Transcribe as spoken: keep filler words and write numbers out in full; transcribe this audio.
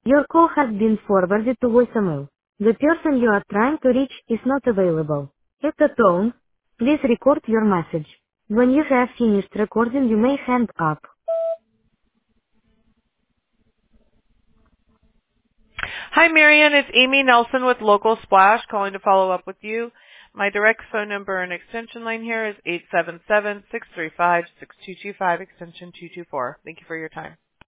Your call has been forwarded to voicemail. The person you are trying to reach is not available. At the tone, please record your message. When you have finished recording, you may hang up. Hi, Marian. It's Amy Nelson with Local Splash calling to follow up with you. My direct phone number and extension line here is eight seven seven, six three five, six two two five, extension two two four. Thank you for your time.